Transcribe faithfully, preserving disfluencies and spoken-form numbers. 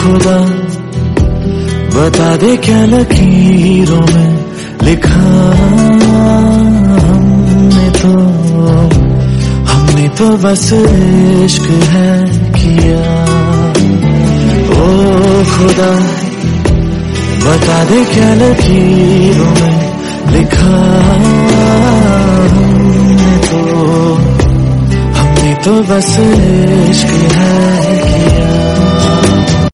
खुदा बता दे क्या लकीरों में लिखा हमने तो हमने तो बस इश्क है किया। ओ खुदा बता दे क्या लकीरों में लिखा हमने तो हमने तो बस इश्क है